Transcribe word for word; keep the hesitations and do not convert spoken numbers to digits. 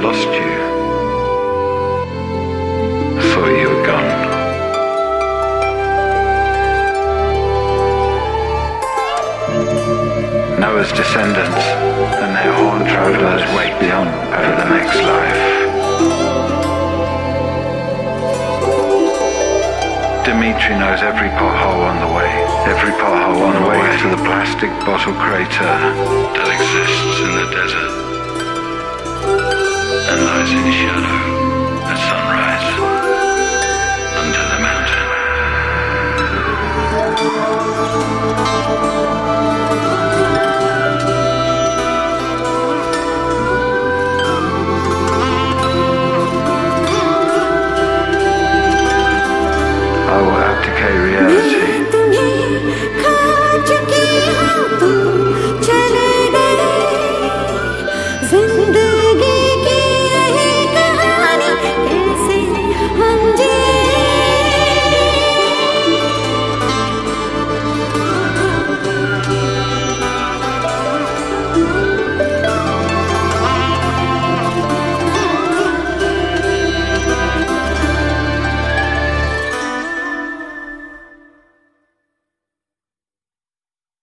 lost you. I thought you were gone. Noah's descendants and their horn travelers wait beyond for the next life. Dimitri knows every pothole on the way, every pothole on the way to the plastic bottle crater.